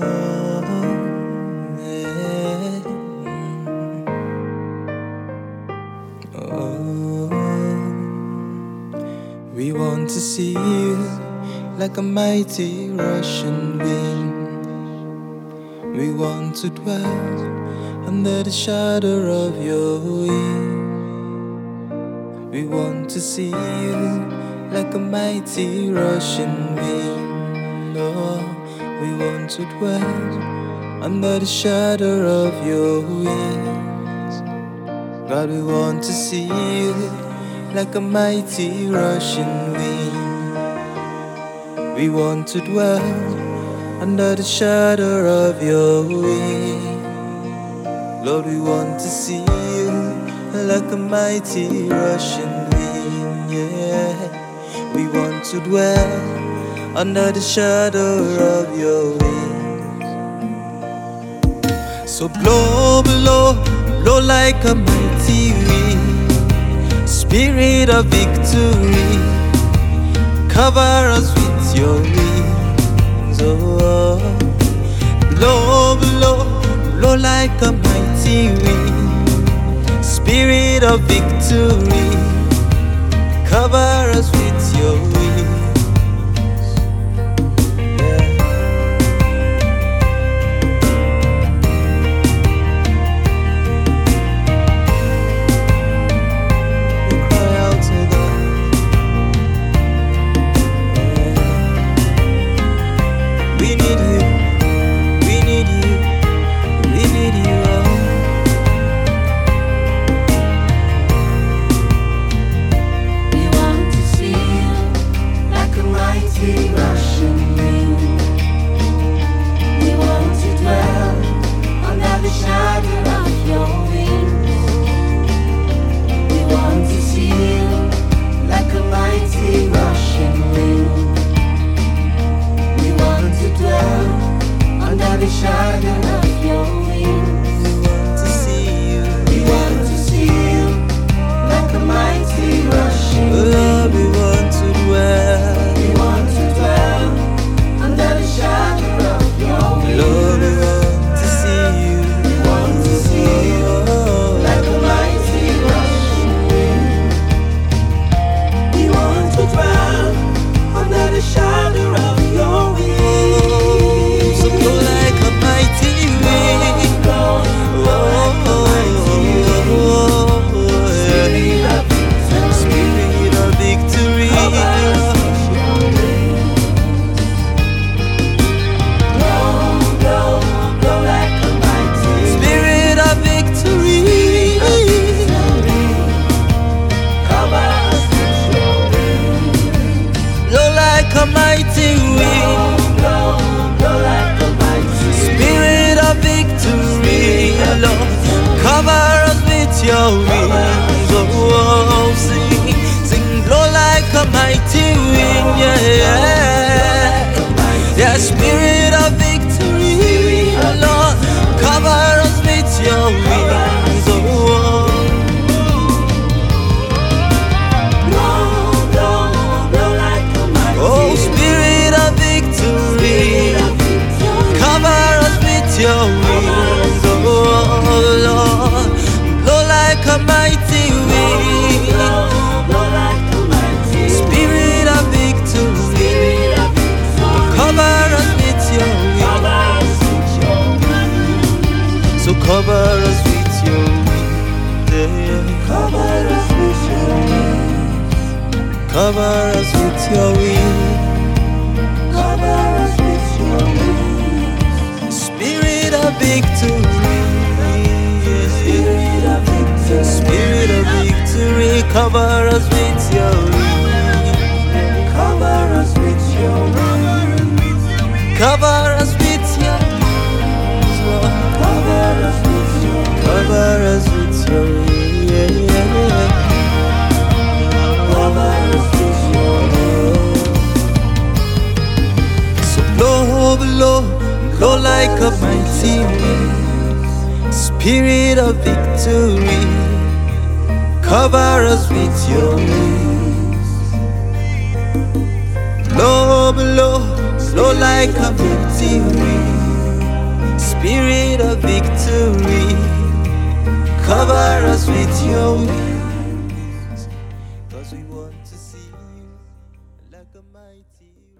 yeah. Oh, we want to see you like a mighty rushing wind. We want to dwell under the shadow of your wing. We want to see you like a mighty rushing wind. Oh, we want to dwell under the shadow of your wings. God, we want to see you like a mighty rushing wind. We want to dwell under the shadow of your wing. Lord, we want to see you like a mighty rushing wind, yeah. We want to dwell under the shadow of your wings. So blow, blow, blow like a mighty wind. Spirit of victory, cover us with your wings. Oh, blow, blow, blow like a mighty wind. Spirit of victory, cover us with your wings. We cry out to God. We need you, we need you, we need you. Russian wind. We want to dwell under the shadow of your wings. We want to see you like a mighty Russian wind. We want to dwell under the shadow of your wings. We want to see you. We want to see you like a mighty Russian wind. Lord, we want to dwell. Lord, we want to see you. We want to see you like a mighty rushing wind. We want to dwell under the shadow of your wings. So blow like a mighty wind. Blow like a mighty wind. Spirit of victory. A mighty wind, Spirit of victory, Lord, cover us with your wings. Oh, sing, sing, blow like a mighty wind, yeah, yeah. Spirit of victory, Lord, cover us with your wings. Oh. Your wings, oh Lord, blow like a mighty wind. Spirit of victory, cover us with your wings. So cover us with your wings. Cover us with your wings. Cover us with your wings. Cover us with your wings. Spirit of victory, Spirit of victory, Spirit of victory, cover us with your wings. cover us with your wings. Cover us with your wings, Lord. Cover us with your wings. Cover us with your wings. Cover us with your wings. So blow, blow, blow like a mighty wind. Spirit of victory, cover us with your wings. Blow, blow, blow like a mighty wind. Spirit of victory, cover us with your wings, 'cause we want to see you like a mighty